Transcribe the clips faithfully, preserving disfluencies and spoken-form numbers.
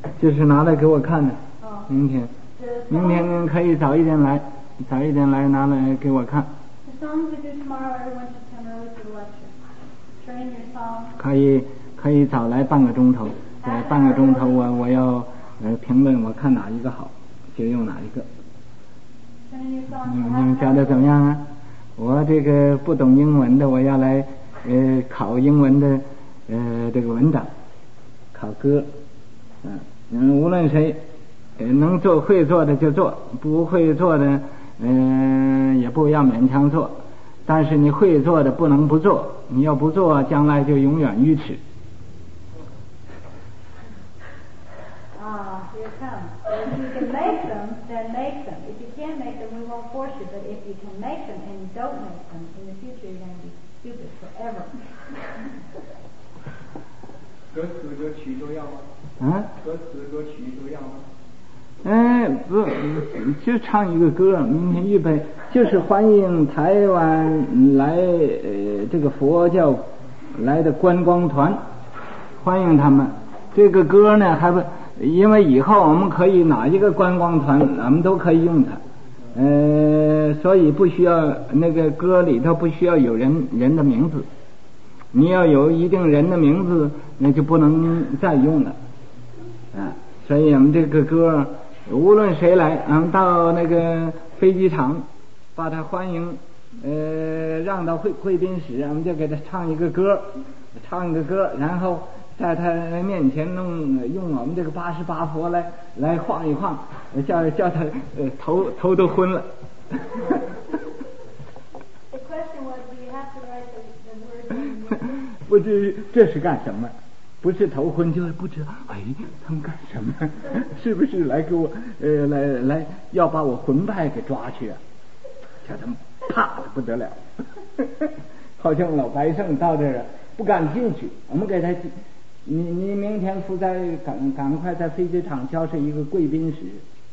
就是拿来给我看的。明天，明天可以早一点来，早一点来拿来给我看。可以，可以早来半个钟头，在半个钟头我我要呃评论我看哪一个好，就用哪一个。你们你们觉得怎么样啊？我这个不懂英文的，我要来呃考英文的呃这个文档，考歌，嗯嗯，无论谁呃能做会做的就做，不会做的嗯、呃、也不要勉强做，但是你会做的不能不做，你要不做，将来就永远愚痴。 Ah, here it comes. If you can make them, then make them. If you can't make them, we won't force you. But if you can make them and you don't make them, in the future you're going to be stupid forever. 歌词歌曲都要吗？ 啊？ 歌词歌曲都要吗？ 哎，不，就唱一个歌，明天预备，就是欢迎台湾来呃这个佛教来的观光团，欢迎他们。这个歌呢，还不。因为以后我们可以哪一个观光团，我们都可以用它，呃，所以不需要那个歌里头不需要有人人的名字，你要有一定人的名字，那就不能再用了，啊，所以我们这个歌无论谁来，嗯，到那个飞机场把他欢迎，呃，让到贵贵宾室，我们就给他唱一个歌，唱一个歌，然后。在他面前弄用我们这个八十八佛来来晃一晃，叫叫他呃头头都昏了。 The question was, do you have to write the, the words? 不知这是干什么？不是头昏就是不知道，哎，他们干什么？是不是来给我呃来来要把我魂魄给抓去啊？叫他们怕的不得了，好像老百姓到这儿不敢进去，我们给他。你你明天附在赶赶快在飞机场交涉一个贵宾室，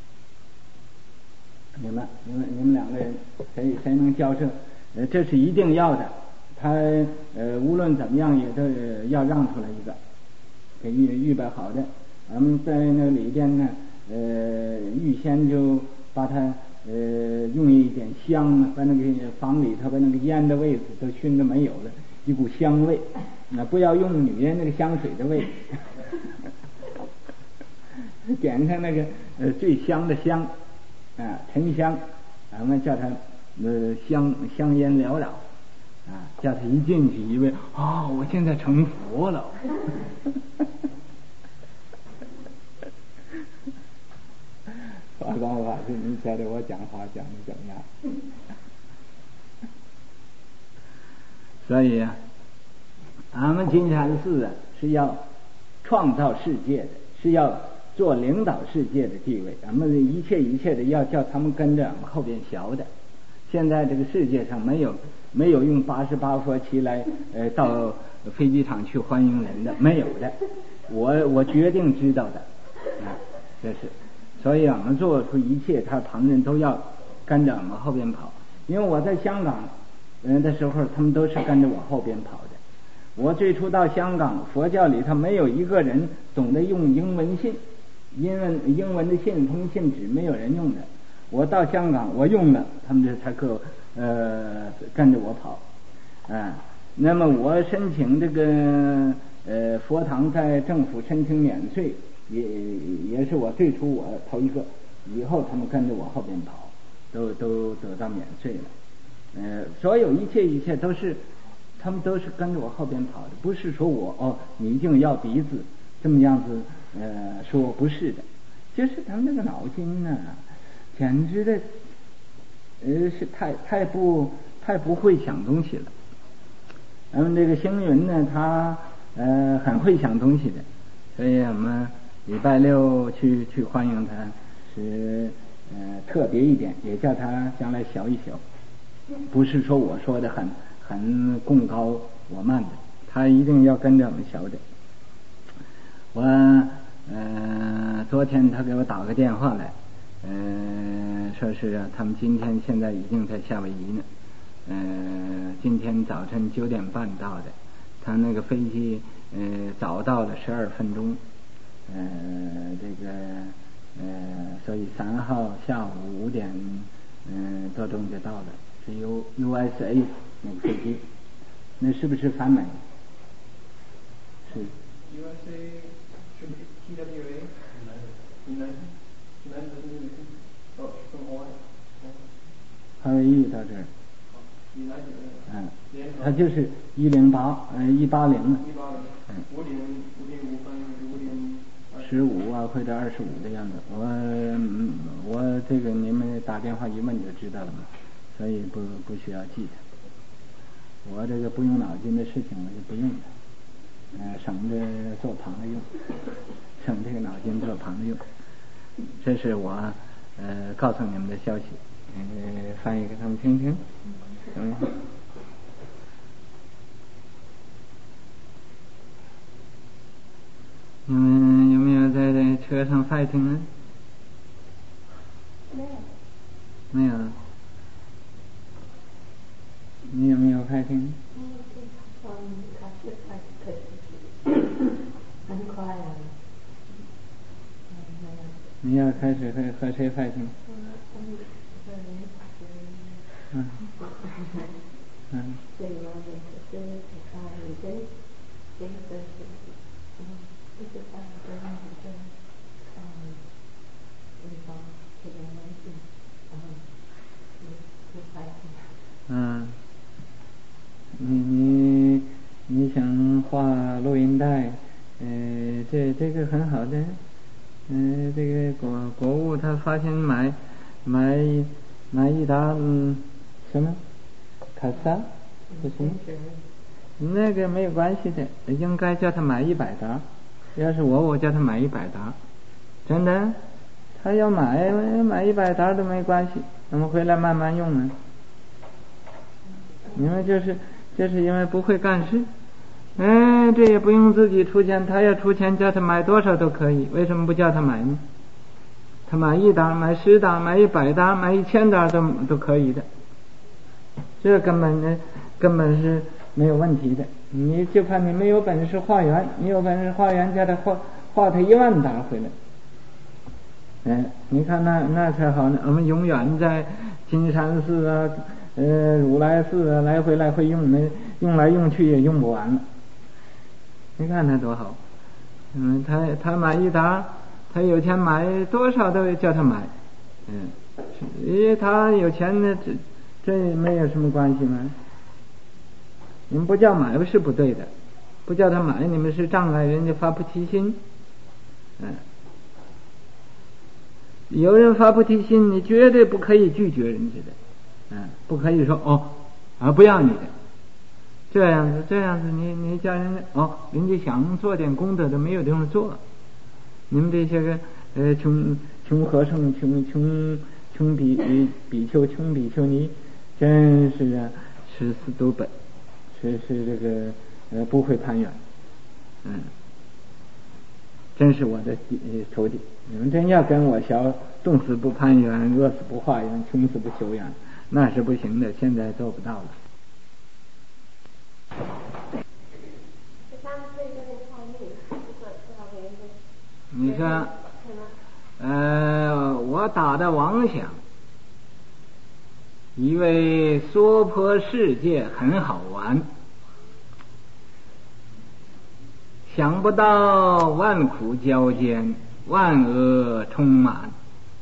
你们你们你们两个人谁谁能交涉？呃，这是一定要的。他呃无论怎么样也都要让出来一个，给预预备好的。咱们在那里边呢，呃，预先就把它呃用一点香，把那个房里头把那个烟的味子都熏得没有了，一股香味。那不要用女人那个香水的味，点上那个呃最香的香啊沉香，咱们叫它呃香香烟缭绕啊，叫他一进去以为啊、哦、我现在成佛了。法光法师，你觉得我讲话讲的怎么样？所以啊。俺们金禅寺啊是要创造世界的，是要做领导世界的地位，咱们一切一切的要叫他们跟着我们后边学的。现在这个世界上没有没有用八十八佛旗来呃到飞机场去欢迎人的，没有的，我我决定知道的啊，这是，所以我们做出一切，他旁人都要跟着我们后边跑。因为我在香港人的时候，他们都是跟着我后边跑的。我最初到香港，佛教里头没有一个人懂得用英文信，英文英文的信封信纸没有人用的。我到香港，我用了，他们这才可呃跟着我跑啊。那么我申请这个呃佛堂在政府申请免税，也也是我最初我头一个，以后他们跟着我后边跑，都都得到免税了。呃，所有一切一切都是。他们都是跟着我后边跑的，不是说我哦，你一定要鼻子这么样子，呃，说不是的，就是他们那个脑筋呢、啊，简直的，呃，是太太不太不会想东西了。咱们这个星云呢，他呃很会想东西的，所以我们礼拜六去去欢迎他，是呃特别一点，也叫他将来小一小，不是说我说的很。很贡高我慢的，他一定要跟着我们学的。我呃昨天他给我打个电话来，呃说是啊，他们今天现在已经在夏威夷呢，呃今天早晨九点半到的，他那个飞机呃早到了十二分钟，呃这所以三号下午五点嗯多钟就到了，是 U U S A 那个飞机，那是不是反美？是。 U S A 是不是 T W A？ 云南，云南的那个哦，从国外。 夏威夷到这儿。 云南这个。 嗯，他就是一零八，嗯，一八零。 一八零。嗯。五点五点五分，五点。 十五啊，或者二十五的样子。我嗯，我这个你们打电话一问就知道了嘛，所以不不需要记它。我这个不用脑筋的事情我就不用它，呃，省着做旁的用，省这个脑筋做旁的用。这是我呃告诉你们的消息，呃，翻译给他们听听。嗯。你们有没有在这车上 fighting 呢？ 没有。 没有。你有没有 fighting？ 很快啊。 你要开始和和谁 fighting？ 嗯。嗯。嗯，你你你想画录音带，呃，这这个很好的，嗯、呃，这个国国务他发现买买买一沓嗯什么卡萨不行，那个没有关系的，应该叫他买一百沓，要是我我叫他买一百沓，真的，他要买买一百沓都没关系，我们回来慢慢用呢。你们就是就是因为不会干事，哎，这也不用自己出钱，他要出钱叫他买多少都可以，为什么不叫他买呢？他买一沓，买十沓，买一百沓，买一千沓都都可以的，这根本呢根本是没有问题的。你就怕你没有本事化缘，你有本事化缘，叫他画画他一万沓回来。哎，你看那那才好呢。我们永远在金山寺啊。呃，如来寺啊，来回来回用，那用来用去也用不完了。你看他多好，嗯，他他买一沓，他有钱买多少都叫他买，嗯，因为他有钱呢，这这没有什么关系吗？你们不叫买不是不对的，不叫他买，你们是障碍人家发菩提心，嗯，有人发菩提心，你绝对不可以拒绝人家的。嗯，不可以说哦，啊不要你的，这样子这样子，你你叫人家哦，人家想做点功德都没有地方做，你们这些个呃穷穷和尚、穷穷穷比比丘、穷比丘尼，真是啊，是死都本，是是这个呃不会攀缘，嗯，真是我的仇敌，你们真要跟我学，冻死不攀缘，饿死不化缘，穷死不求缘。那是不行的，现在做不到了。你说，呃，我打的妄想，以为娑婆世界很好玩，想不到万苦交煎，万恶充满。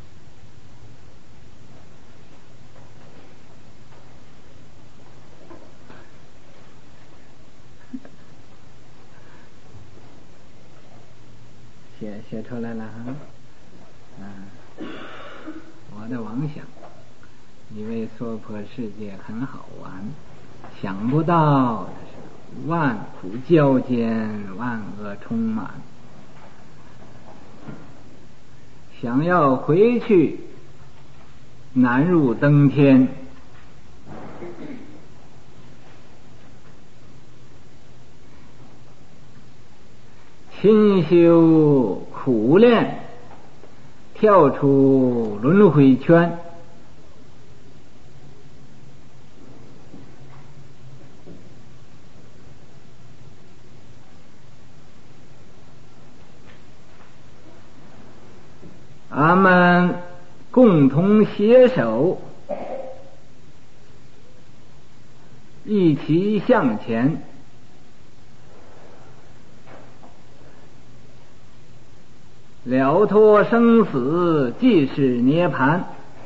写写出来了哈，嗯，我的妄想，以为娑婆世界很好玩，想不到的是万苦交煎，万恶充满。想要回去，难入登天。勤修苦练，跳出轮回圈。 俺们共同携手，一起向前，了脱生死，即是涅槃。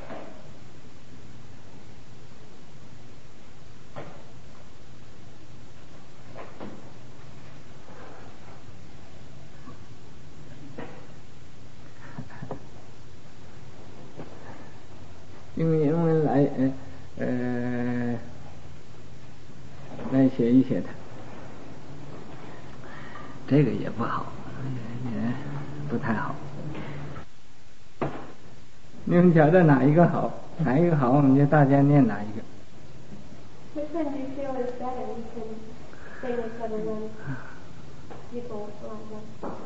用英文来呃呃来写一写它，这个也不好，也不太好。你们觉得哪一个好？哪一个好，我们就大家念哪一个。 Which one do you feel is better? You can say this other than people like that.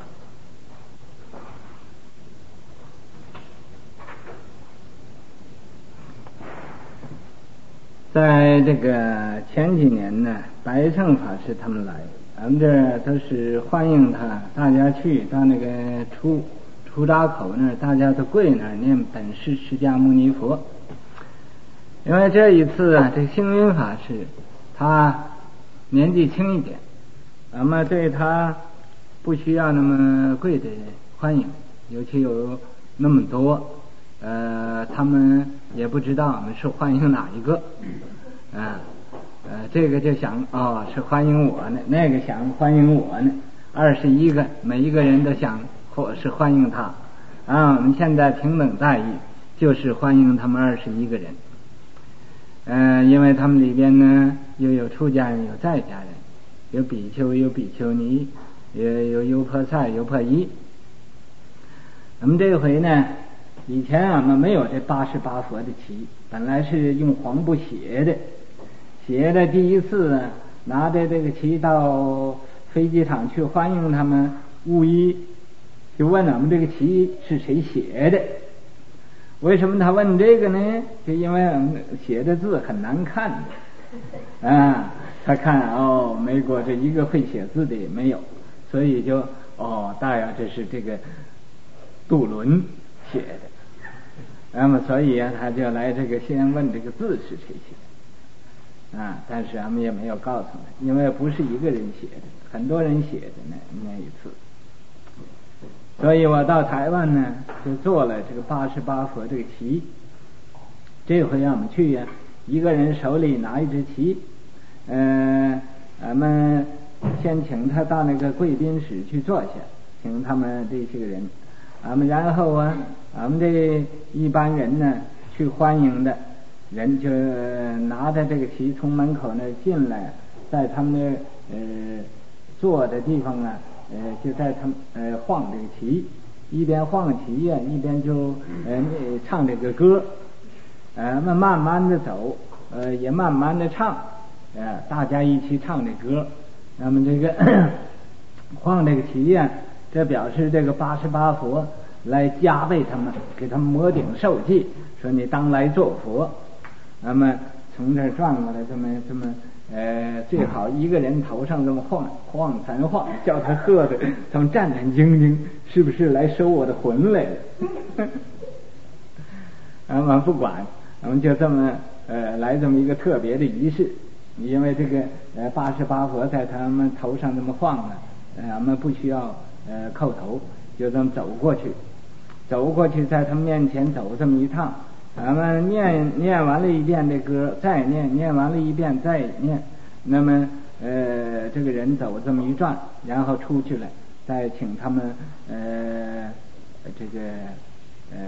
在这个前几年呢，白胜法师他们来，咱们这儿都是欢迎他，大家去到那个出出闸口那儿，大家都跪那儿念本师释迦牟尼佛。因为这一次啊，这星云法师他年纪轻一点，咱们对他不需要那么跪的欢迎，尤其有那么多。呃，他们也不知道我们是欢迎哪一个，啊，呃，这个就想哦是欢迎我呢，那个想欢迎我呢，二十一个，每一个人都想或是欢迎他，啊，我们现在平等待遇就是欢迎他们二十一个人，嗯、呃，因为他们里边呢又有出家人，有在家人，有比丘，有比丘尼，也有优婆塞，优婆夷。那么这回呢？以前俺们没有这八十八佛的旗，本来是用黄布写的，写的第一次拿着这个旗到飞机场去欢迎他们，巫医就问俺们这个旗是谁写的。为什么他问这个呢？就因为俺们写的字很难看的啊，他看哦美国这一个会写字的也没有，所以就哦大约这是这个杜伦写的。那么所以啊，他就来这个先问这个字是谁写的啊？但是俺们也没有告诉他，因为不是一个人写的，很多人写的呢那一次。所以我到台湾呢，就做了这个八十八佛这个旗。这回俺们去呀、啊，一个人手里拿一支旗，嗯、呃，俺们先请他到那个贵宾室去坐下，请他们这些个人。俺们然后啊，俺们这一般人呢，去欢迎的人就拿着这个旗从门口那进来，在他们的呃坐的地方啊，呃就在他们呃晃这个旗，一边晃旗呀、啊，一边就呃唱这个歌，呃慢慢慢的走，呃也慢慢的唱，呃大家一起唱这歌，那么这个晃这个旗呀、啊。这表示这个八十八佛来加倍他们，给他们摩顶受记，说你当来做佛。那么从这儿转过来，这么这么呃，最好一个人头上这么晃晃三晃，叫他喝的，他们战战兢兢，是不是来收我的魂来了？俺们不管，我们就这么呃来这么一个特别的仪式，因为这个呃八十八佛在他们头上这么晃呢，呃，俺们不需要。呃，叩头，就这么走过去，走过去，在他们面前走这么一趟，咱们念念完了一遍这歌，再念，念完了一遍再念，那么呃，这个人走这么一转，然后出去了，再请他们呃这个呃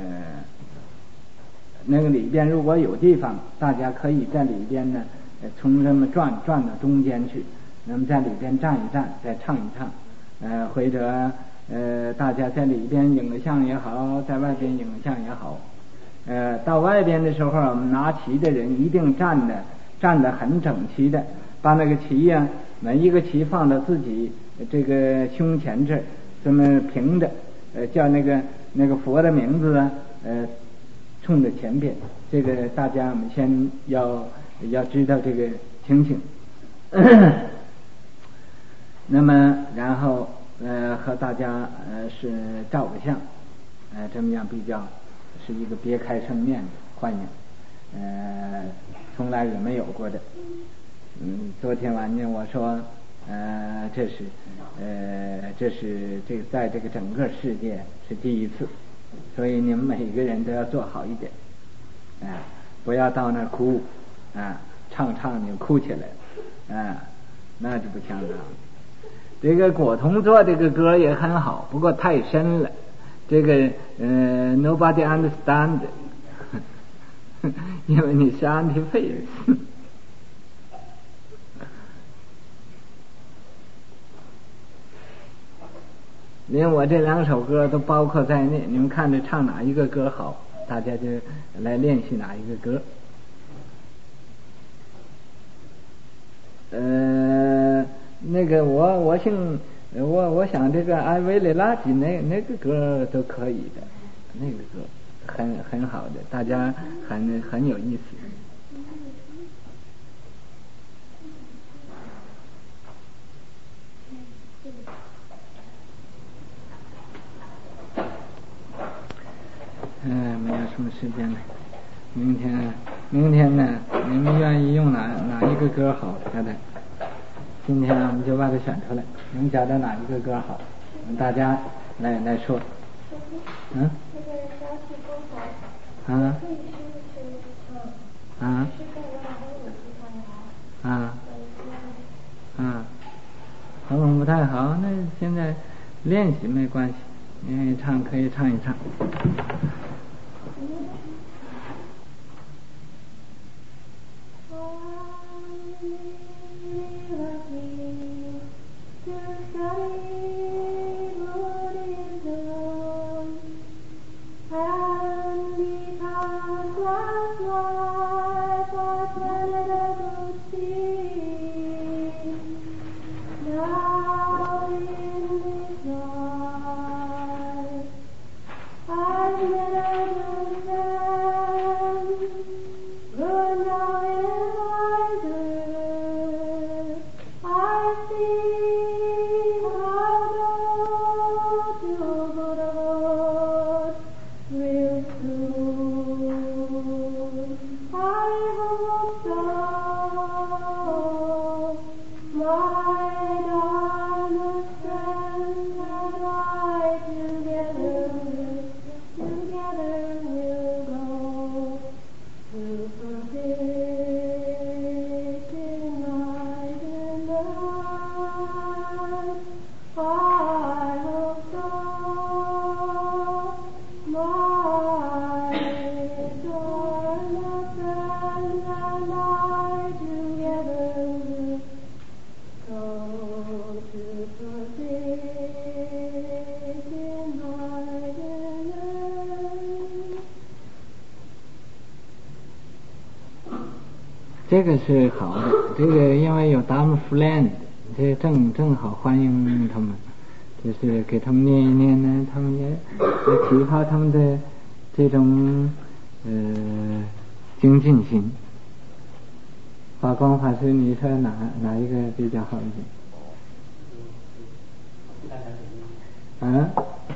那个里边如果有地方，大家可以在里边呢，从这么转转到中间去，那么在里边站一站，再唱一唱。呃，或者呃，大家在里边影个像也好，在外边影个像也好，呃，到外边的时候，我们拿旗的人一定站的站得很整齐的，把那个旗呀、啊，每一个旗放到自己这个胸前这儿，这么平着，呃，叫那个那个佛的名字啊，呃，冲着前边，这个大家我们先要要知道这个情形。那么，然后呃和大家呃是照个相， 呃，这么样比较是一个别开生面的欢迎，呃，从来也没有过的。嗯，昨天晚上我说，呃，这是，呃，这是这在这个整个世界是第一次，所以你们每一个人都要做好一点，啊、呃，不要到那儿哭，啊、呃，唱唱就哭起来了，啊、呃，那就不相当。这个果彤做这个歌也很好，不过太深了，这个呃 ，nobody understand， 因为你是 anti-face。连我这两首歌都包括在内，你们看着唱哪一个歌好，大家就来练习哪一个歌。呃，那个我我姓我我想这个艾维雷垃圾那那个歌都可以的，那个歌很很好的，大家很很有意思。嗯，没有什么时间了。明天，明天呢？你们愿意用哪哪一个歌好？看看。今天我们就把它选出来。你们觉得哪一个歌好？大家来来说。嗯。啊。啊。啊。啊。喉咙不太好，那现在练习没关系。愿意唱可以唱一唱。这个是好的，这个因为有 Dame Friend， 这正正好欢迎他们，就是给他们念一念呢，他们也也提高他们的这种呃精进心。法光法师，你说哪哪一个比较好一点？啊？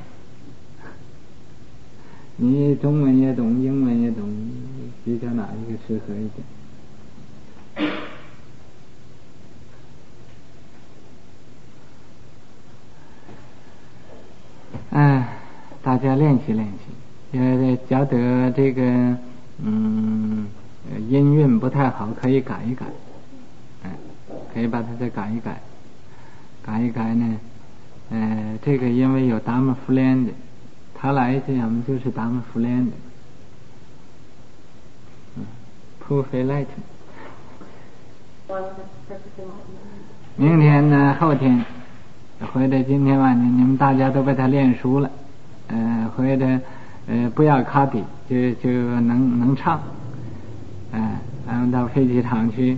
你中文也懂，英文也懂，比较哪一个适合一点？哎，大家练习练习，呃，觉得这个嗯音韵不太好，可以改一改，哎，可以把它再改一改，改一改呢，呃，这个因为有达摩弗莲的，他来这样就是达摩弗莲的，嗯 ，Perfect Light。明天呢，后天。回来今天晚上你们大家都被他练熟了，呃，回来呃不要 copy， 就就能能唱，哎、呃，然后到飞机场去。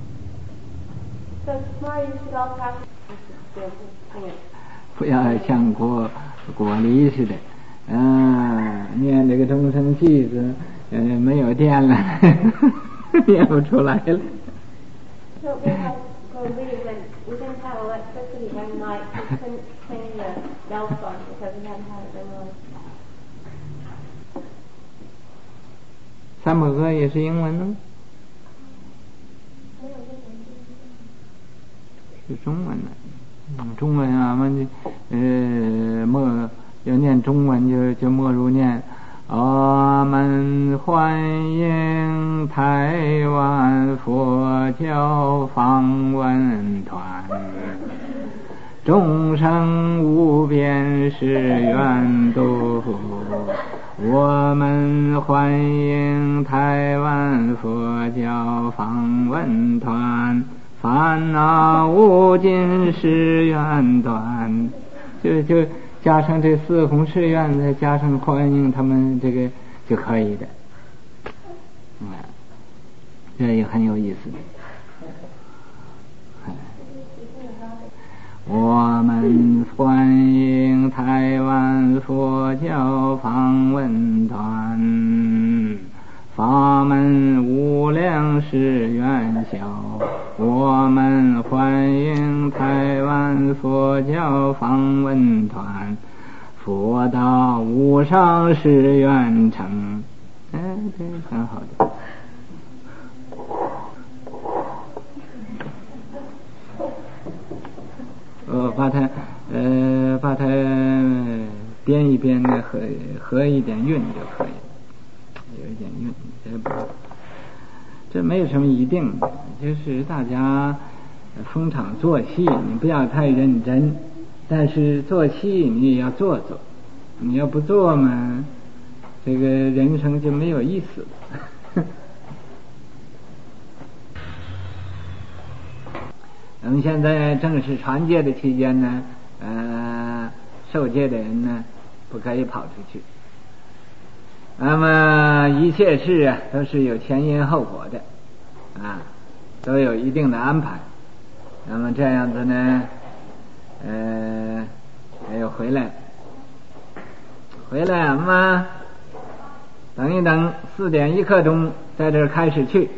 不要像果果梨似的，嗯、呃，念这个钟声气子，呃，没有电了，念不出来了。 We didn't have electricity one night. We couldn't sing the bell song because we hadn't had it in 三宝歌也是英文呢？是中文的。嗯，中文啊，我们呃默要念中文就就默如念。我们欢迎台湾佛教访问团，众生无边誓愿度。我们欢迎台湾佛教访问团，烦恼无尽誓愿团，就就加上这四弘誓愿，再加上欢迎他们，这个就可以的。嗯，这也很有意思的。我们欢迎台湾佛教访问团，法门无量誓愿消。我们欢迎台湾佛教访问团，佛道无上誓愿成。哎，这很好的。呃，把它呃把它编一编的合合一点韵就可以，有一点韵，这不这没有什么一定的，就是大家逢场作戏，你不要太认真，但是做戏你也要做做，你要不做嘛，这个人生就没有意思了。我们现在正是传戒的期间呢，呃，受戒的人呢不可以跑出去。那么一切事啊都是有前因后果的啊，都有一定的安排。那么这样子呢，呃，还有回来，回来俺们等一等，四点一刻钟在这儿开始去。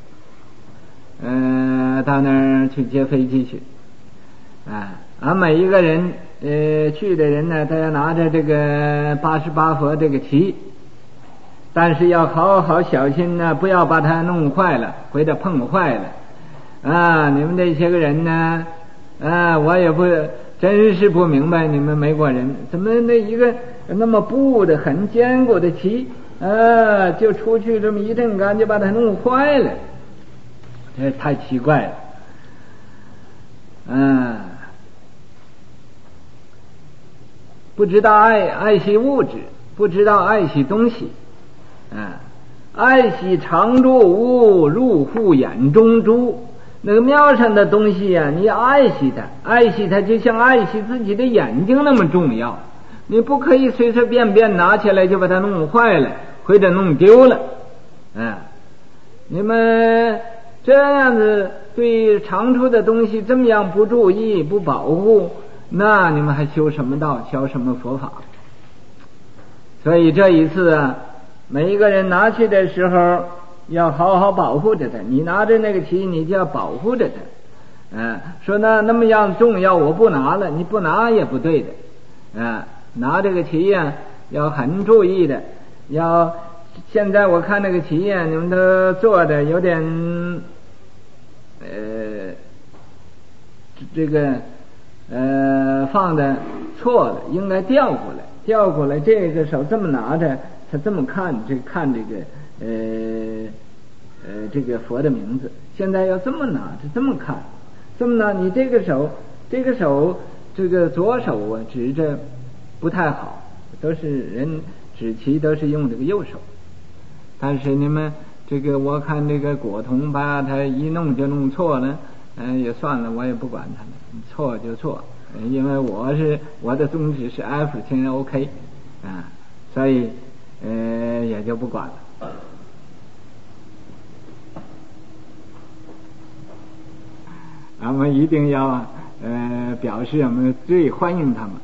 呃，到那儿去接飞机去，啊，俺每一个人呃去的人呢，都要拿着这个八十八佛这个旗，但是要好好小心呢，不要把它弄坏了，或者碰坏了，啊，你们这些个人呢，啊，我也不真是不明白你们美国人怎么那一个那么布的很坚固的旗，啊，就出去这么一阵干就把它弄坏了。这太奇怪了，嗯，不知道爱爱惜物质，不知道爱惜东西，嗯，爱惜常住物，入户眼中珠。那个庙上的东西啊，你爱惜它，爱惜它就像爱惜自己的眼睛那么重要。你不可以随随便便拿起来就把它弄坏了，或者弄丢了，嗯，你们。这样子对常住的东西这么样不注意不保护，那你们还修什么道，修什么佛法？所以这一次啊，每一个人拿去的时候要好好保护着它。你拿着那个旗，你就要保护着它。嗯、啊，说那那么样重要，我不拿了，你不拿也不对的。啊，拿这个旗呀、啊，要很注意的。要现在我看那个旗呀、啊，你们都做的有点。呃，这个呃放的错了，应该调过来，调过来。这个手这么拿着，他这么看，这看这个呃呃这个佛的名字。现在要这么拿着，这么看，这么拿。你这个手，这个手，这个左手啊指着不太好，都是人指旗都是用这个右手，但是你们。这个我看这个果童把他一弄就弄错了，嗯、呃，也算了，我也不管他们，错就错，因为我是我的宗旨是 everything OK 啊，所以呃也就不管了。俺们一定要呃表示我们最欢迎他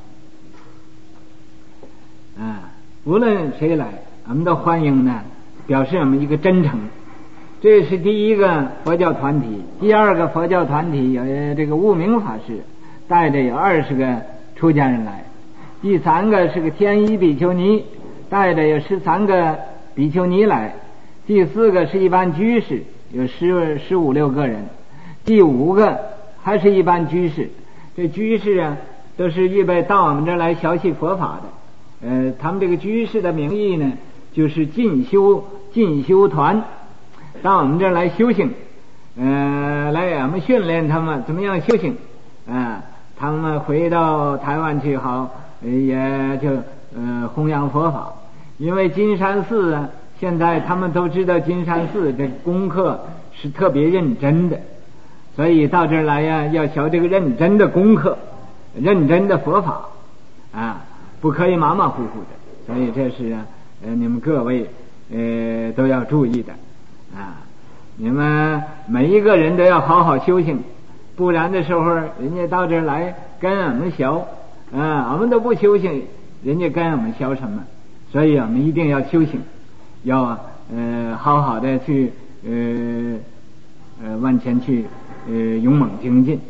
们，啊，无论谁来，俺们都欢迎呢。表示我们一个真诚，这是第一个佛教团体。第二个佛教团体有这个悟明法师，带着有二十个出家人来。第三个是个天一比丘尼，带着有十三个比丘尼来。 第四个是一般居士，有十十五六个人。第五个还是一般居士，这居士啊都是预备到我们这儿来学习佛法的。呃，他们这个居士的名义呢，就是进修进修团，到我们这儿来修行，呃，来我们训练他们怎么样修行啊、呃。他们回到台湾去好，呃、也就呃弘扬佛法。因为金山寺啊，现在他们都知道金山寺这功课是特别认真的。所以到这儿来呀，要学这个认真的功课，认真的佛法啊，不可以马马虎虎的。所以这是呃你们各位呃都要注意的啊。你们每一个人都要好好修行，不然的时候人家到这儿来跟我们学啊，我们都不修行，人家跟我们学什么？所以我们一定要修行，要呃好好的去呃呃往前去。呃，勇猛精进。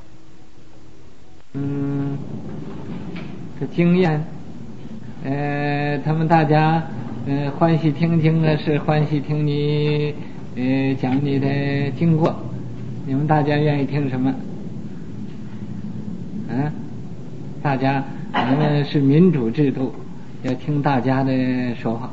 嗯，这经验，呃，他们大家呃欢喜听经呢，是欢喜听你呃讲你的经过。你们大家愿意听什么？啊，大家，咱们是民主制度，要听大家的说话。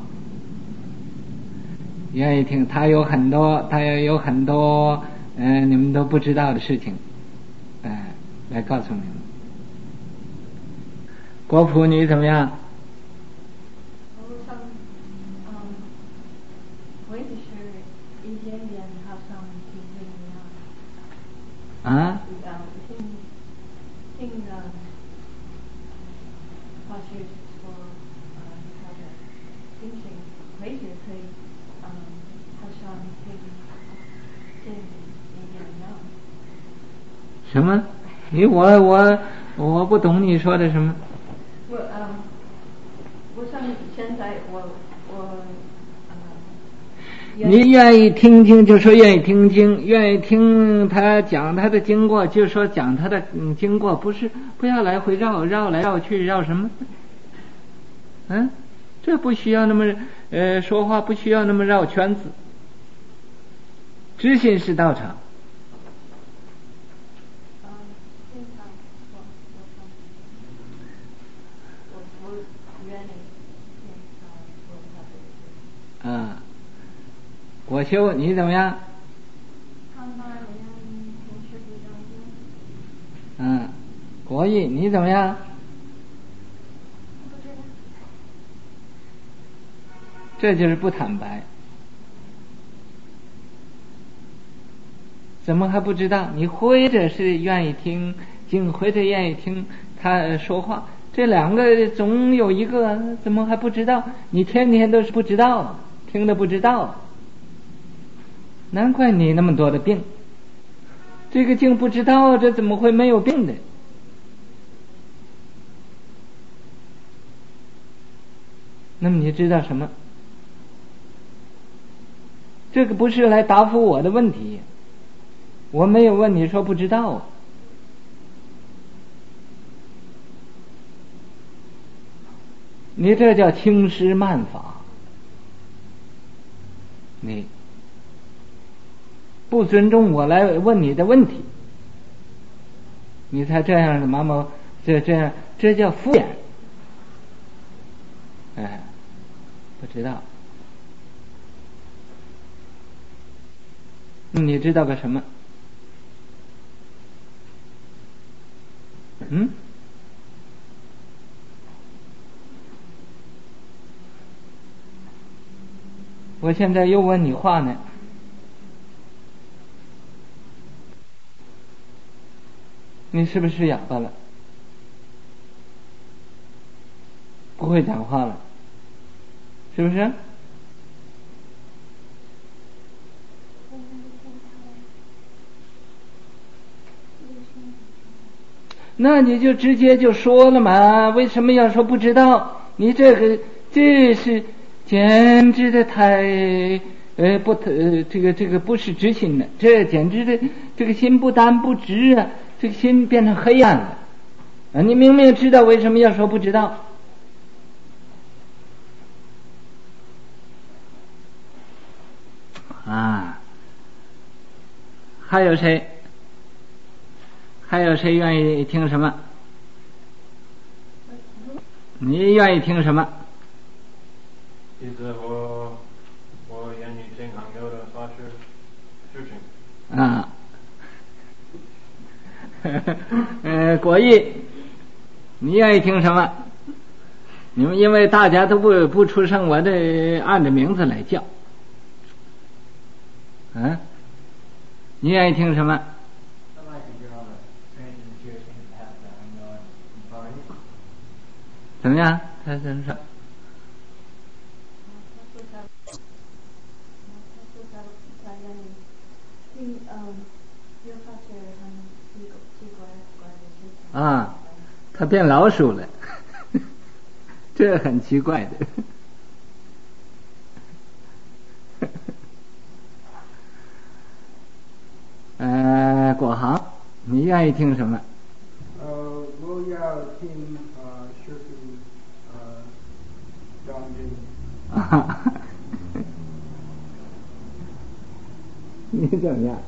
愿意听，他有很多，他也有很多。嗯、呃，你们都不知道的事情，哎、呃，来告诉你们。国普你怎么样？ 我想，嗯，我也是一点点好像听不一样。 啊？ 嗯，听听的，或许说，呃，他的心情回去可以，嗯，好像听见。 什么？你我我我不懂你说的什么。 我嗯，我想现在我我呃。 你愿意听听就说愿意听经，愿意听他讲他的经过就说讲他的嗯经过，不是不要来回绕绕来绕去绕什么？嗯，这不需要那么呃说话，不需要那么绕圈子。知心是道场。啊，国修你怎么样？嗯，国艺你怎么样？这就是不坦白。怎么还不知道？你或者是愿意听经，或者愿意听他说话，这两个总有一个，怎么还不知道？你天天都是不知道，听的不知道，难怪你那么多的病。这个经不知道，这怎么会没有病的？那么你知道什么？这个不是来答复我的问题。我没有问你说不知道啊，你这叫轻施慢法，你不尊重我来问你的问题，你才这样的妈妈，这这样这叫敷衍，哎，不知道，你知道个什么？嗯，我现在又问你话呢，你是不是哑巴了？不会讲话了，是不是？那你就直接就说了嘛，为什么要说不知道？你这个这是简直的太呃不呃这个这个不是直心的，这简直的这个心不单不直啊，这个心变成黑暗了啊！你明明知道，为什么要说不知道？ 啊，还有谁？还有谁愿意听什么？你愿意听什么？ 其实我我愿意听朋友的发事事情。 啊，呃，果毅，你愿意听什么？你们因为大家都不不出声，我得按着名字来叫。嗯、啊，你愿意听什么？怎么样？他怎么说？啊，他变老鼠了，这很奇怪的。呃，果航，你愿意听什么？ 呃，我要听呃，师傅呃讲经。 啊，你怎么样？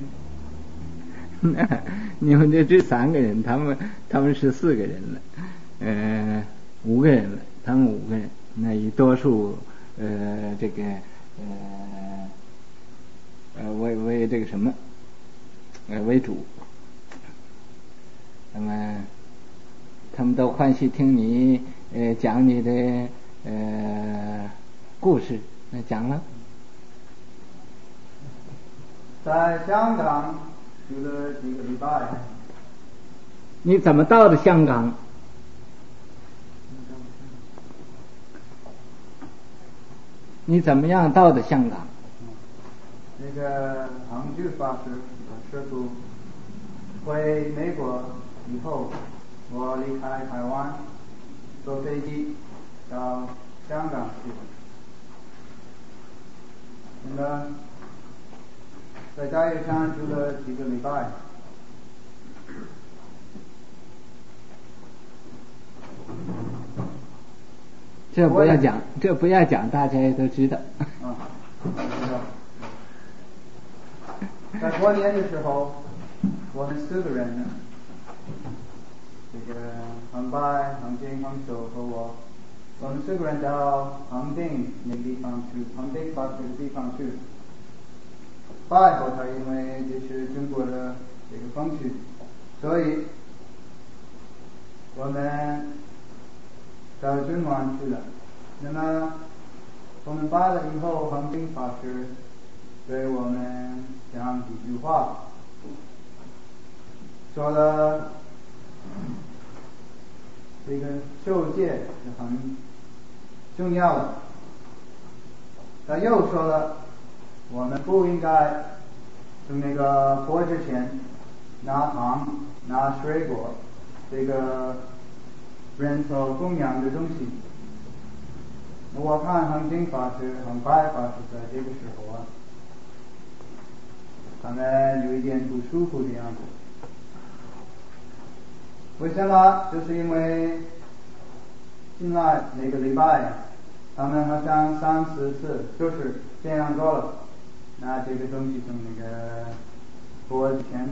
那你们这这三个人，他们他们是四个人了，呃，五个人了，他们五个人，那以多数呃这个呃呃为为这个什么呃为主，那么他们都欢喜听你呃讲你的呃故事，那讲了。 在香港住了几个礼拜。 你怎么到的香港？你怎么样到的香港？ 那个杭州法师师傅回美国以后，我离开台湾，坐飞机到香港去。那么在大屿山住了几个礼拜。 这不要讲，这不要讲，大家也都知道。 啊，知道。在过年的时候，我们四个人呢，这个杭拜、杭金、杭州和我，我们四个人到杭定那个地方去，杭定法师的地方去拜访他，因为这是中国的这个风俗，所以我们到敦煌去了。那么我们拜了以后，杭定法师对我们讲几句话，说了这个受戒是很重要的。他又说了，我们不应该从那个佛之前拿糖拿水果，这个人所供养的东西。我看恒定法师、恒拜法师在这个时候啊，他们有一点不舒服的样子。为什么？就是因为现在那个礼拜，他们好像三四次就是这样做了，拿这个东西从那个佛前，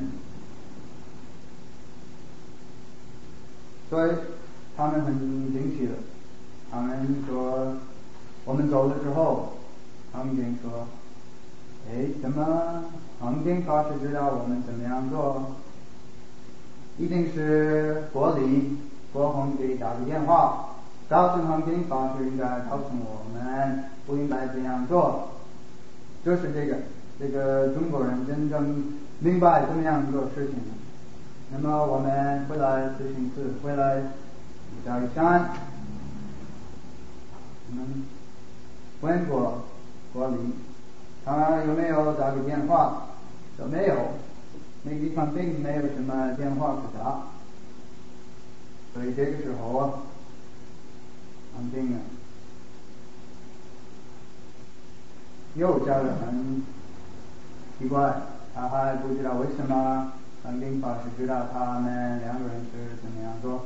所以他们很生气了。他们说，我们走了之后，恒定说，哎，怎么恒定法师知道我们怎么样做？一定是国礼国宏给打个电话，告诉恒定法师应该告诉我们不应该这样做。就是这个这个中国人真正明白怎么样做事情。那么我们回来自行寺，回来大屿山，我们问过国礼，他有没有打个电话？说没有，那个地方并没有什么电话可打。所以这个时候啊，恒定啊，又觉得很奇怪，他还不知道为什么恒定法师知道他们两个人是怎么样做法。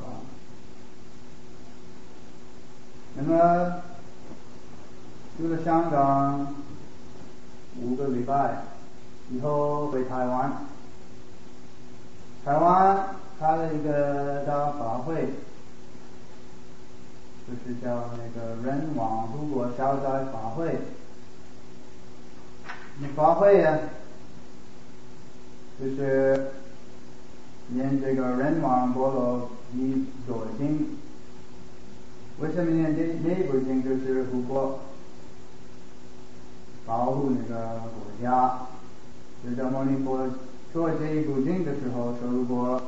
那么除了香港， 五个礼拜以后回台湾。台湾开了一个大法会，就是叫那个人往护国消灾法会。那法会呀，就是念这个人王波罗蜜多经。为什么念这这一部经？就是护国，保护那个国家。释迦牟尼佛说这一部经的时候说，如果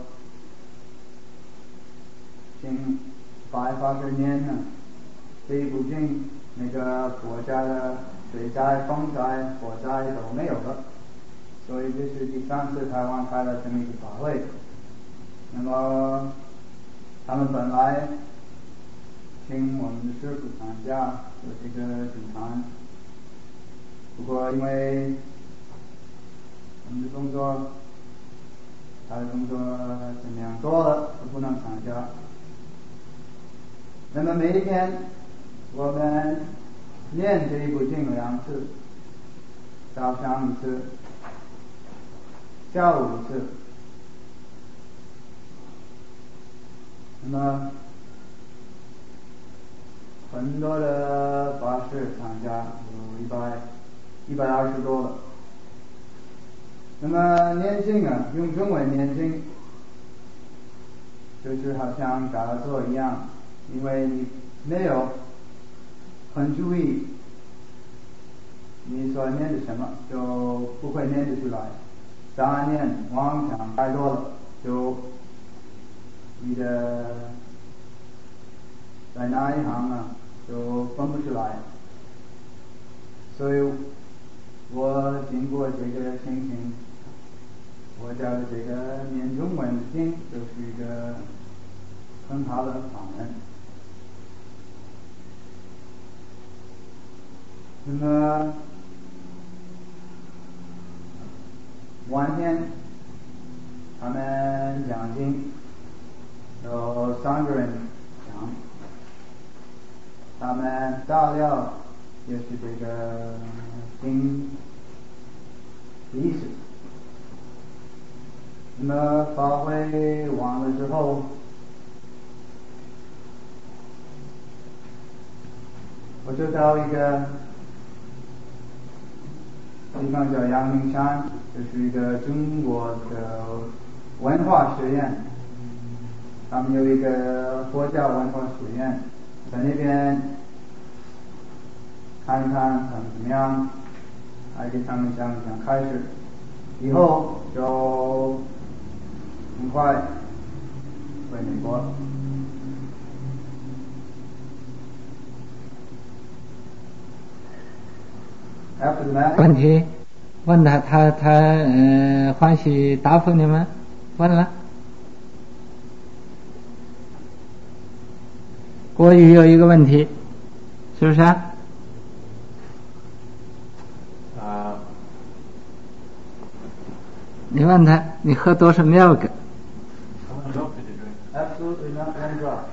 经百八十年呢，这一部经那个国家的水灾、风灾、火灾都没有了。所以这是第三次台湾开了这么一个法会。那么他们本来请我们的师父参加做这个主谈，不过因为我们的工作，他的工作怎么样做了，就不能参加。那么每一天我们念这一部经两次，早上一次，下午一次。那么很多的法师参加，有一百一百二十多了。那么念经啊，用中文念经，就是好像打坐一样，因为你没有很注意你所念的什么，就不会念得出来。杂念妄想太多了，就你的在哪一行啊，就分不出来。所以我经过这个情形，我觉得这个念中文经就是一个很好的法门。那么晚天他们讲经，有三个人讲，他们大料也是这个经的意思。那么法会完了之后，我就到一个地方叫阳明山，这是一个中国的文化学院，他们有一个佛教文化学院，在那边看一看他们怎么样，还给他们讲一讲开始，以后就很快回美国了。 问题问他，他他呃欢喜答复你们？问了。国语有一个问题，是不是啊？ 啊。 你问他，你喝多少 milk？ Absolutely not one drop.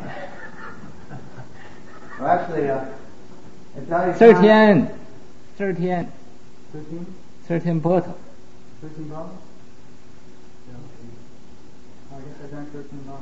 Well, actually, uh, it's not thirteen, thirteen, thirteen, thirteen bottle. thirteen bottles. Yeah. I guess I drank thirteen bottles.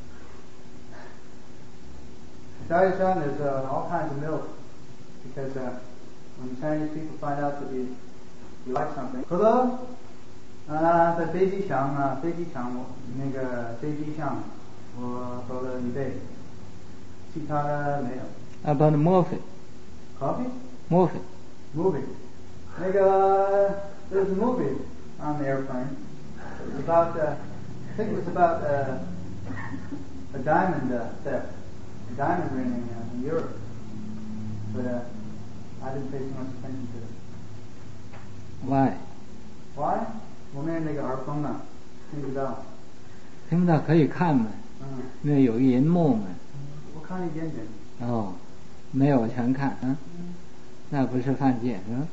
Diet Sun is uh, all kinds of milk because uh, when Chinese people find out that we we like something. 可乐啊，在飞机上啊，飞机上我那个飞机上我喝了一杯，其他的没有。 About movie. Coffee? Movie. Movie.那个 there's a movie on the airplane. It's about uh, I think it was about uh, a diamond uh, theft. A diamond ring in, uh, in Europe. But uh, I didn't pay too much attention to it. Why? Why? 我们那个耳风啊，听不到。 听不到可以看嘛？ 嗯。 那有银幕嘛？ 我看了一点点。 哦，没有全看啊？嗯。那不是犯戒是吧？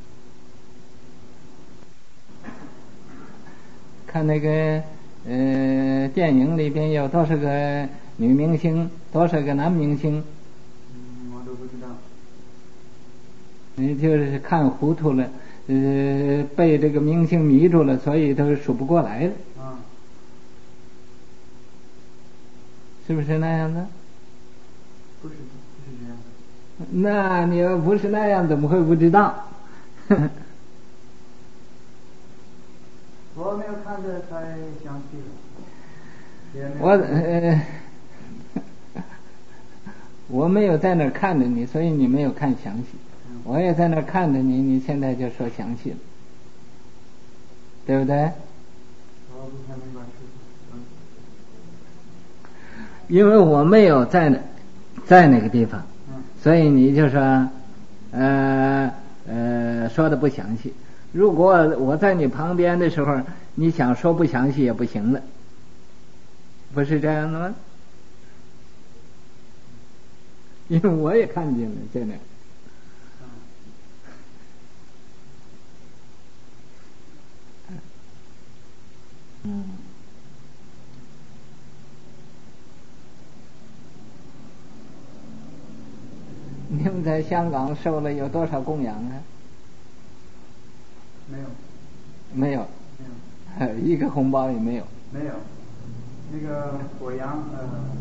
看那个呃电影里边有多少个女明星，多少个男明星？ 嗯，我都不知道。 你就是看糊涂了， 呃被这个明星迷住了，所以都数不过来了。 啊， 是不是那样的？ 不是不是这样。 那你要不是那样，怎么会不知道？ 我没有看得太详细了。 我呃，我没有在那儿看着你，所以你没有看详细。 嗯、 我也在那儿看着你，你现在就说详细了，对不对？ 我不太明白是。嗯。 因为我没有在那，在那个地方， 嗯、 所以你就说，呃呃，说的不详细。如果我在你旁边的时候，你想说不详细也不行了，不是这样的吗？因为我也看见了，在那。嗯。你们在香港收了有多少供养啊？ 没有。 没有。 没有。 一个红包也没有。 没有。那个火阳呃，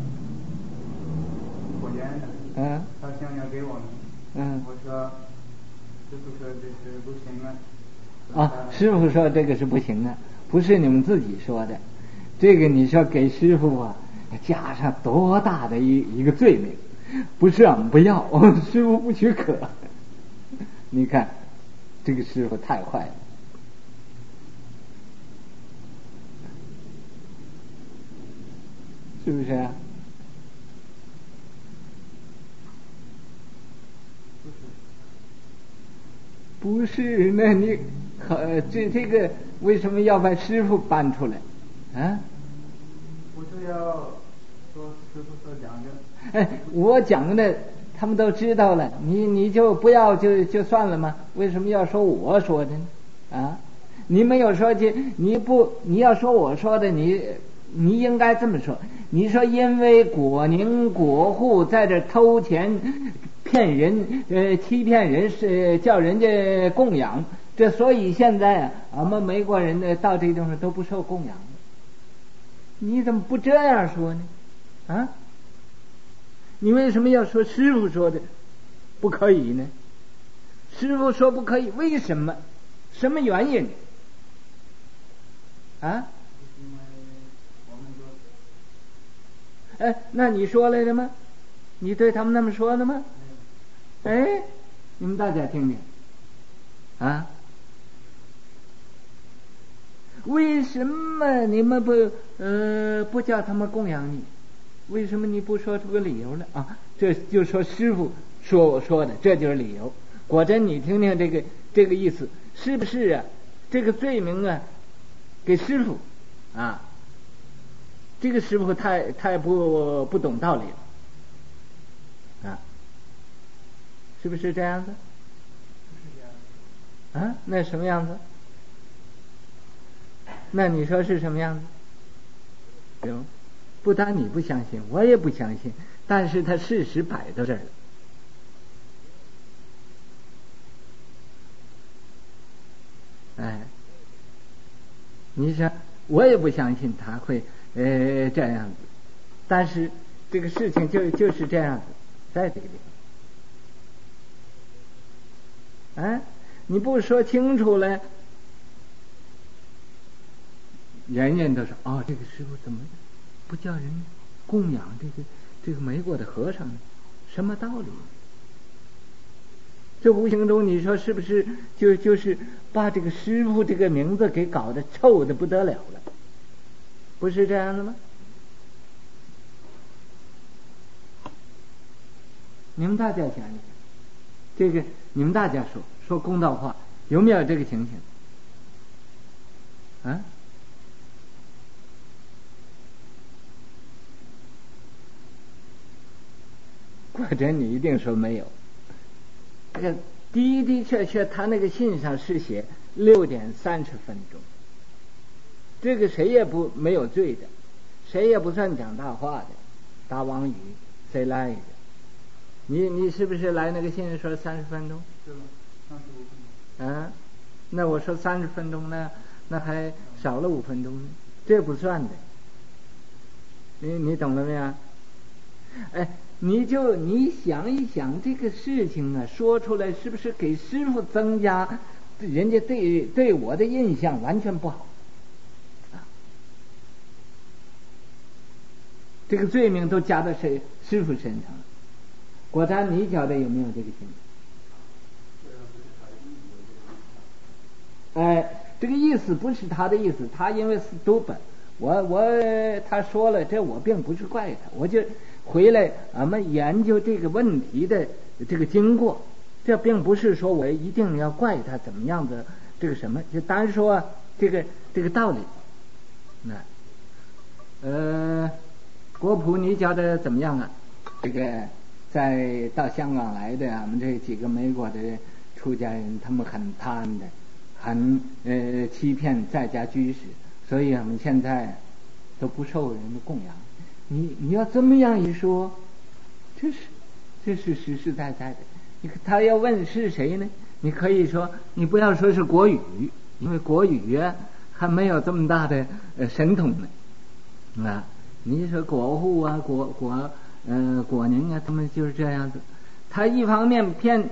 火焰的。 嗯。 他想要给我们。 嗯。 我说，师傅说这是不行啊。 啊，师傅说这个是不行的，不是你们自己说的。这个你说给师傅啊，加上多大的一一个罪名？不是俺们不要，师傅不许可。你看，这个师傅太坏了。是不是啊？不是，那你呃，这这个为什么要把师傅搬出来？啊？ 我就要说师傅所讲的。 哎，我讲的他们都知道了，你你就不要就就算了吗？为什么要说我说的呢？啊？你没有说去，你不你要说我说的，你你应该这么说。你说因为果宁果户在这偷钱骗人，呃，欺骗人是叫人家供养，这所以现在啊，俺们美国人呢到这地方都不受供养了。你怎么不这样说呢？啊？你为什么要说师傅说的不可以呢？师傅说不可以，为什么？什么原因？啊？哎，那你说来了吗？你对他们那么说的吗？哎，你们大家听听啊！为什么你们不呃不叫他们供养你？为什么你不说出个理由来啊？这就说师傅说我说的，这就是理由。果真，你听听这个这个意思，是不是啊？这个罪名啊，给师傅啊。这个师傅太太不不懂道理了啊，是不是这样子？ 不是这样。 啊，那什么样子？那你说是什么样子？有，不但你不相信，我也不相信，但是他事实摆到这儿了。哎，你说我也不相信他会。呃，这样子，但是这个事情就就是这样子，在这个地方，啊，你不说清楚了，人人都说哦，这个师傅怎么不叫人供养这个这个美国的和尚呢？什么道理？这无形中你说是不是就就是把这个师傅这个名字给搞得臭的不得了了？不是这样的吗？你们大家想想，这个你们大家说说公道话，有没有这个情形？啊？果真你一定说没有。这个的的确确，他那个信上是写六点三十分钟。这个谁也不没有罪的，谁也不算讲大话的，大王语谁来的？你你是不是来那个信说三十分钟？ 是了，三十五分钟。 啊， 那我说三十分钟呢，那还少了五分钟，这不算的。你你懂了没有？哎，你就你想一想这个事情啊，说出来是不是给师父增加人家对对我的印象完全不好啊？这个罪名都加到谁师父身上了。果然你觉得有没有这个情况？哎，这个意思不是他的意思，他因为是多本，我我他说了，这我并不是怪他，我就回来俺们研究这个问题的这个经过，这并不是说我一定要怪他怎么样的这个什么，就单说这个这个道理。那呃，国普你觉得怎么样啊？这个在到香港来的俺们这几个美国的出家人，他们很贪的，很呃欺骗在家居士，所以我们现在都不受人的供养。你你要这么样一说，这是这是实实在在的。你他要问是谁呢？你可以说你不要说是国语，因为国语啊还没有这么大的呃神通呢啊。你说国护啊、国国呃果宁啊，他们就是这样子。他一方面骗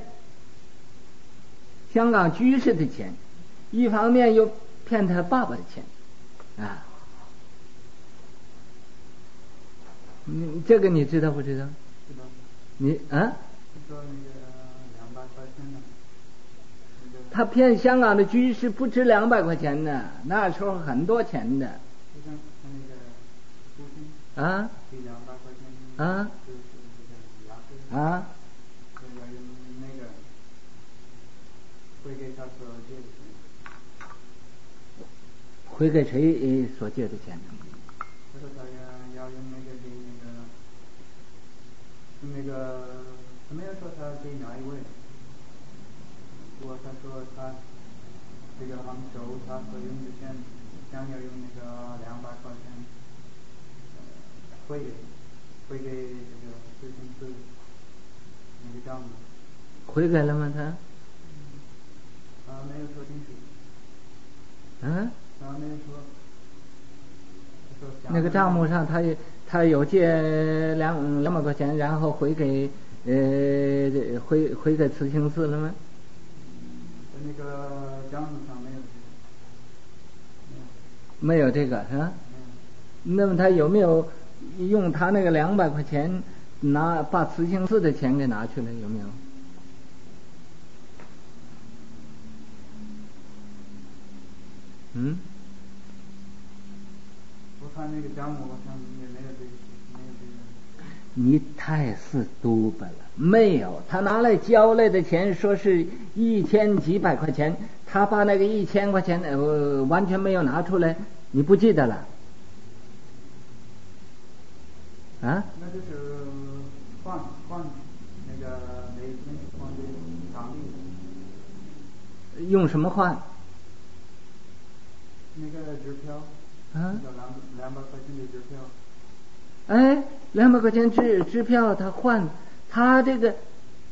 香港居士的钱，一方面又骗他爸爸的钱啊。你这个你知道不知道？ 知道。 你啊？ 说那个两百块钱呢？ 他骗香港的居士不止两百块钱呢，那时候很多钱的。 就像他那个父亲啊？ 给两百块钱。 啊？ 就是那个牙齿。啊？那个那个会给他所借的钱。 会给谁所借的钱呢？ 他说他要要用那个给那个，那个他没有说他给哪一位，不过他说他这个杭州他所用的钱，想要用那个两百块钱，汇给汇给这个咨询师那个账目。 汇给了吗他？ 他没有说清楚。 嗯？ 他没有说。 那个账目上他也他有借两两百块钱，然后回给呃回回给慈清寺了吗？ 那个账目上没有。 没有这个是吧？嗯。那么他有没有用他那个两百块钱拿把慈清寺的钱给拿去了？有没有？嗯？ 我看那个账目好像也没有这个，没有这个。 你太是多吧了，没有，他拿来交来的钱说是一千几百块钱，他把那个一千块钱呃完全没有拿出来，你不记得了？啊？ 那就是换换那个没没换的场地。 用什么换？ 那个支票。 啊？ 两两百块钱的支票。 哎，两百块钱支支票，他换，他这个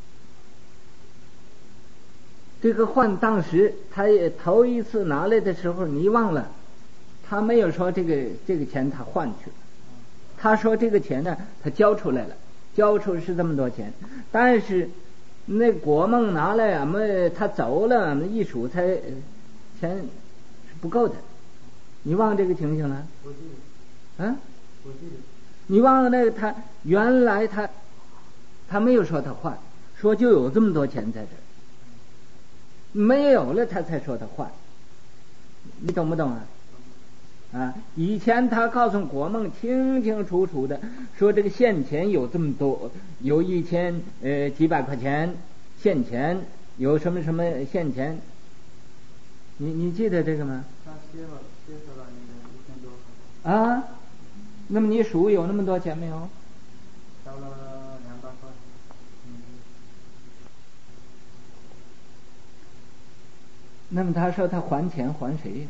这个换当时他也头一次拿来的时候，你忘了，他没有说这个这个钱他换去了，他说这个钱呢他交出来了，交出是这么多钱，但是那国梦拿来俺们他走了，俺们一数才钱是不够的。你忘这个情形了？ 我记得。啊？ 我记得。 你忘了那个他原来他他没有说他换，说就有这么多钱在这儿，没有了他才说他换，你懂不懂啊？啊，以前他告诉国梦清清楚楚的说这个现钱有这么多，有一千呃几百块钱现钱，有什么什么现钱，你你记得这个吗？ 他写了写出来那个一千多。 啊？那么你数有那么多钱没有？ 交了两百块。嗯。 那么他说他还钱还谁？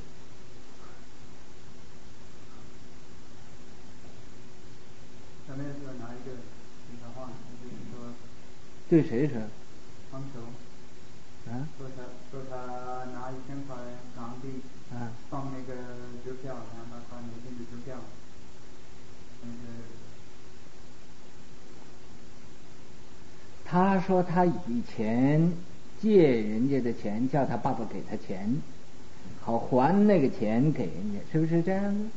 他没有说哪一个给他还，就是说。 对谁说？ 杭州。 啊？ 说他说他拿一千块说他以前借人家的钱，叫他爸爸给他钱，好还那个钱给人家，是不是这样子？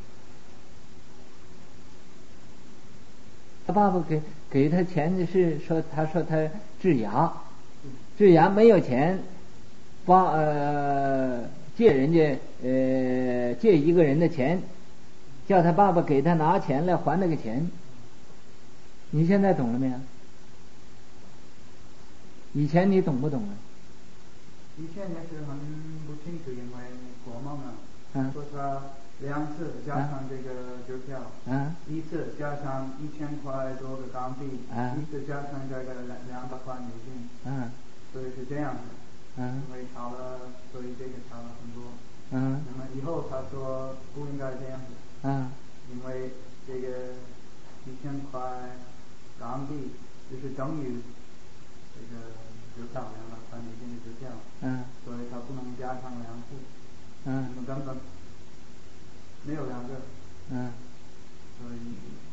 他爸爸给给他钱的是说，他说他治牙，治牙没有钱，帮呃借人家呃借一个人的钱，叫他爸爸给他拿钱来还那个钱。你现在懂了没有？以前你懂不懂啊？ 以前也是很不清楚，因为国贸嘛， 嗯说他两次加上这个支票， 嗯， 一次加上一千块多个港币， 嗯， 一次加上这个两两百块美金， 嗯， 所以是这样的， 嗯， 因为差了，所以这个差了很多， 嗯， 那么以后他说不应该这样子， 嗯， 因为这个一千块港币就是等于这个支票两百块美金的支票， 嗯， 所以他不能加上两次， 嗯， 那么根本没有两个， 嗯， 所以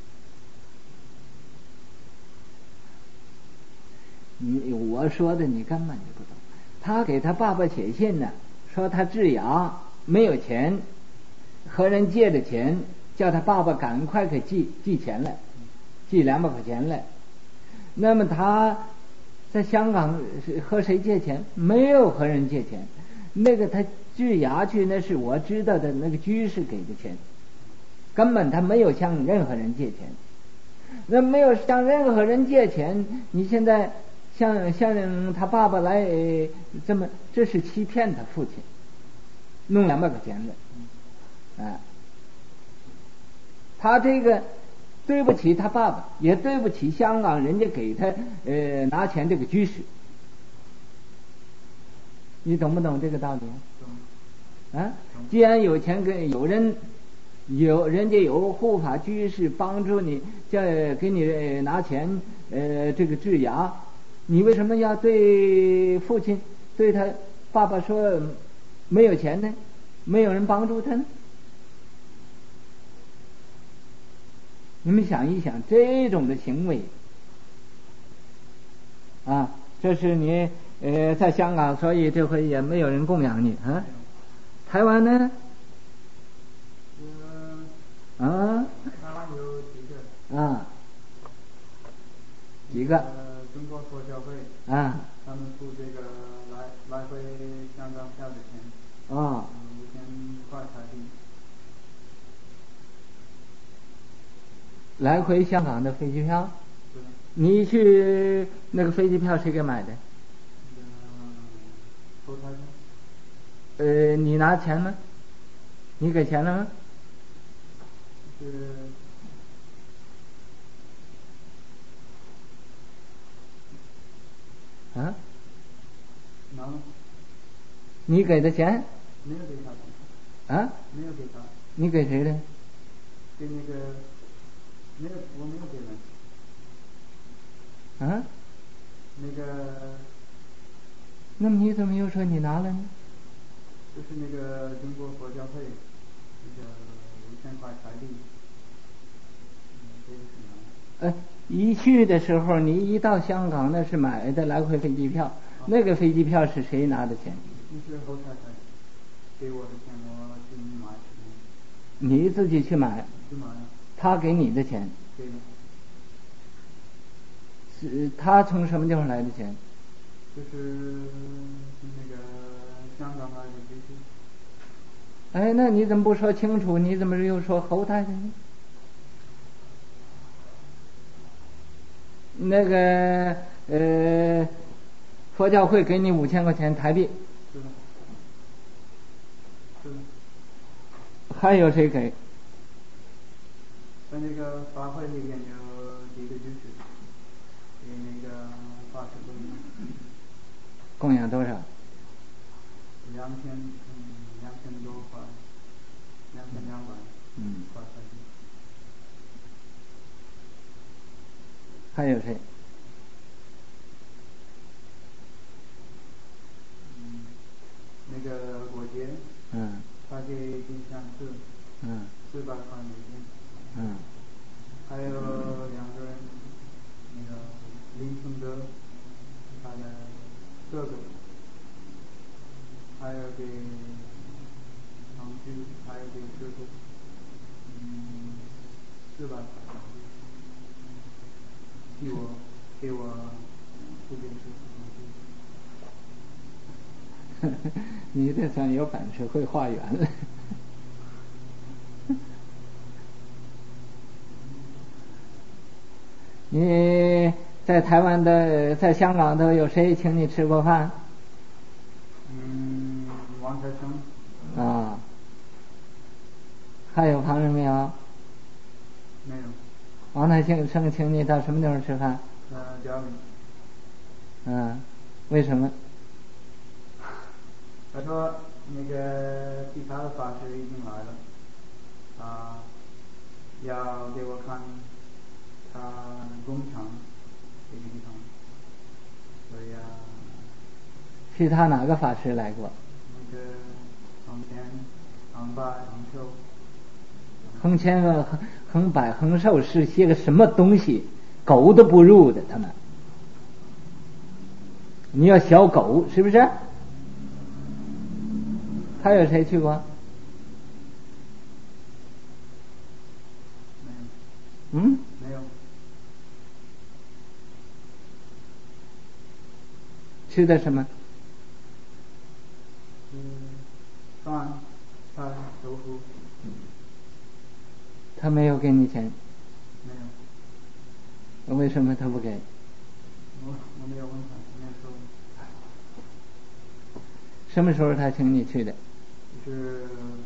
你我说的你根本就不懂。他给他爸爸写信呢，说他治牙没有钱，和人借的钱，叫他爸爸赶快给寄寄钱来，寄两百块钱来。那么他在香港是和谁借钱？没有和人借钱。那个他治牙去，那是我知道的那个居士给的钱，根本他没有向任何人借钱。那没有向任何人借钱，你现在向向他爸爸来、呃、这么，这是欺骗他父亲，弄两百块钱的，啊，他这个对不起他爸爸，也对不起香港人家给他呃拿钱这个居士。你懂不懂这个道理？啊，既然有钱给有人有人家有护法居士帮助你，叫给你拿钱呃这个治牙，你为什么要对父亲对他爸爸说没有钱呢？没有人帮助他呢？你们想一想，这种的行为啊，这是你呃在香港，所以这回也没有人供养你啊。台湾呢？ 嗯， 啊， 台湾有几个？ 啊，几个？ 呃，中国佛教会啊， 他们付这个来来回香港票的钱， 啊， 五千块台币。 来回香港的飞机票， 对， 你去那个飞机票谁给买的？ 嗯，后台的。 呃，你拿钱吗？你给钱了吗？ 是啊？ 拿了， 你给的钱？ 没有给他， 啊？ 没有给他， 你给谁的？ 给那个，没有，我没有给人。 啊？ 那个那么你怎么又说你拿了呢？ 就是那个中国佛教会，那个五千块台币，嗯，这个是拿的。 呃，一去的时候，你一到香港，那是买的来回飞机票，那个飞机票是谁拿的钱？ 那是后太太给我的钱，我去买的。 你自己去买， 去买了， 他给你的钱， 给了， 是他从什么地方来的钱？ 就是那个香港来的居士。 哎，那你怎么不说清楚？你怎么又说侯太太呢？那个呃，佛教会给你五千块钱台币， 是的，是的， 还有谁给？ 在那个法会里边有几个居士，给那个法师供养， 供养多少？ 两千，嗯，两千多块，两千两百， 嗯， 块台币。 还有谁？ 嗯，那个果杰， 嗯他给金香寺嗯四百块美金。 嗯还有两个人，那个林承德这个，还有给长居，还有给师傅，嗯，四百块替我给我不给师傅。 你这算有本事，会化缘了。你在台湾的，在香港都有谁请你吃过饭？ 嗯，王台生。 啊。还有旁人没有？ 没有。 王台生请你到什么地方吃饭？ 呃，家里。 嗯，为什么？ 他说那个其他的法师已经来了，啊，要给我看他工厂这个地方，所以啊。 其他哪个法师来过？ 那个恒谦、恒百、恒寿。 恒谦和恒恒百、恒寿是些个什么东西？狗都不入的，他们。你要小狗是不是？还有谁去过？ 没有。 嗯？ 没有。 吃的什么？ 嗯，饭、菜、豆腐。 他没有给你钱？ 没有。 为什么他不给？ 我我没有问他，没有说。 什么时候他请你去的？ 就是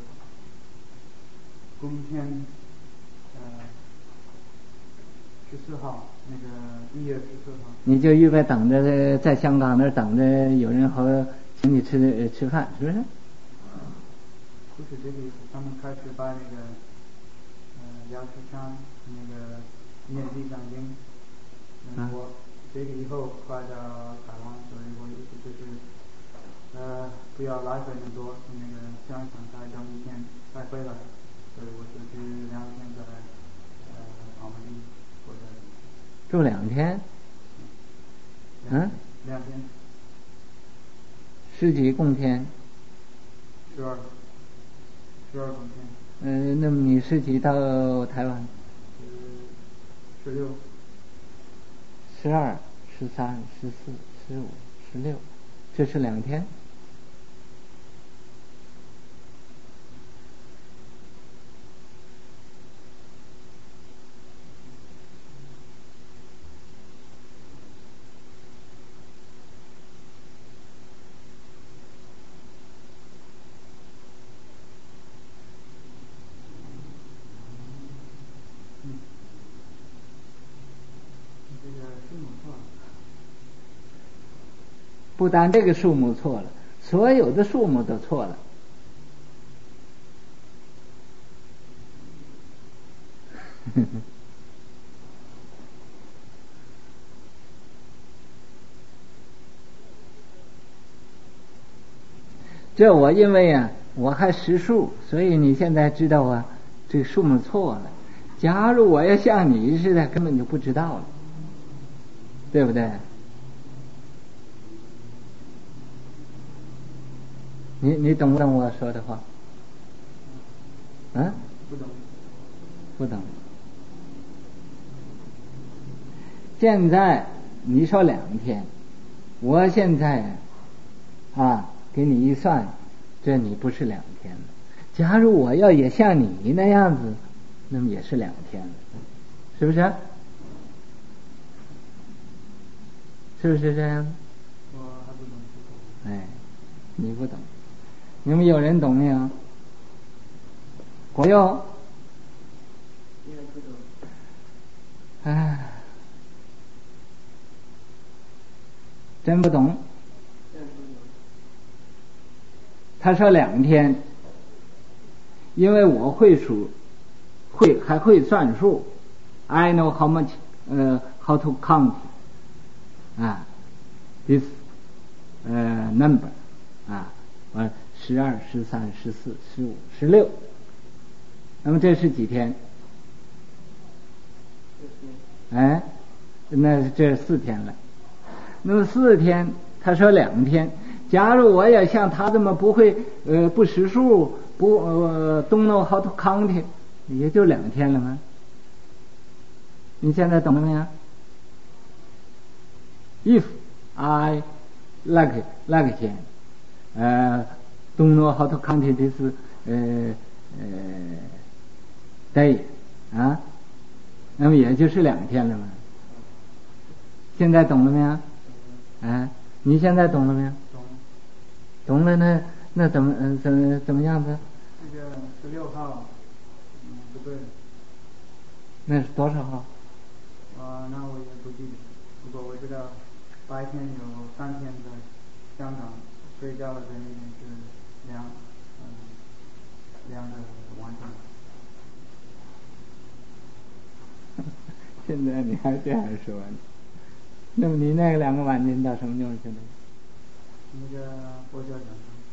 冬天，呃，十四号，那个一月十四号。你就预备等着在香港那儿等着有人和请你吃吃饭，是不是？ 不是这个意思，他们开始把那个呃杨世昌那个念地藏经，嗯，我这个以后快到台湾，所以我意思就是。呃，不要来回那么多，从那个香港再等一天再回来，所以我就去两天在呃澳门或者住两天。嗯。 两天。 十几共天？ 十二，十二共天。 嗯、呃，那么你十几到台湾？ 十六。 十二、十三、十四、十五、十六，这是两天。不单这个数目错了，所有的数目都错了。这我因为啊我还识数，所以你现在知道啊这个数目错了。假如我要像你似的，根本就不知道了，对不对？你你懂不懂我说的话？嗯？ 不懂。 不懂。现在你说两天，我现在啊给你一算，这你不是两天了。假如我要也像你那样子，那么也是两天了，是不是？是不是这样？ 我还不懂。 哎，你不懂。你们有人懂没有？国佑。 也不懂。 哎，真不懂。 真不懂。 他说两天，因为我会数，会还会算数 ，I know how much， 呃、uh, ，how to count， 啊 ，this， 呃、uh, number， 啊，完十二、十三、十四、十五、十六，那么这是几天？哎，那这四天了。那么四天， 他说两天。假如我也像他这么不会呃不识数，不呃 don't know how to count， 也就两天了吗？你现在懂了没有 ？If I like like 钱，呃 don't know how to count this 呃呃 day 啊，那么也就是两天了嘛。现在懂了没有？啊，你现在懂了没有？ 懂。 懂了呢，那怎么嗯怎么怎么样子？ 这个十六号，嗯，不对。 那是多少号？ 啊，那我也不记得。不过我知道白天有三天在香港睡觉的那天是两嗯两个晚上。 现在你还这样说呢？那么你那个两个晚间到什么地方去了？ 那个佛教讲堂。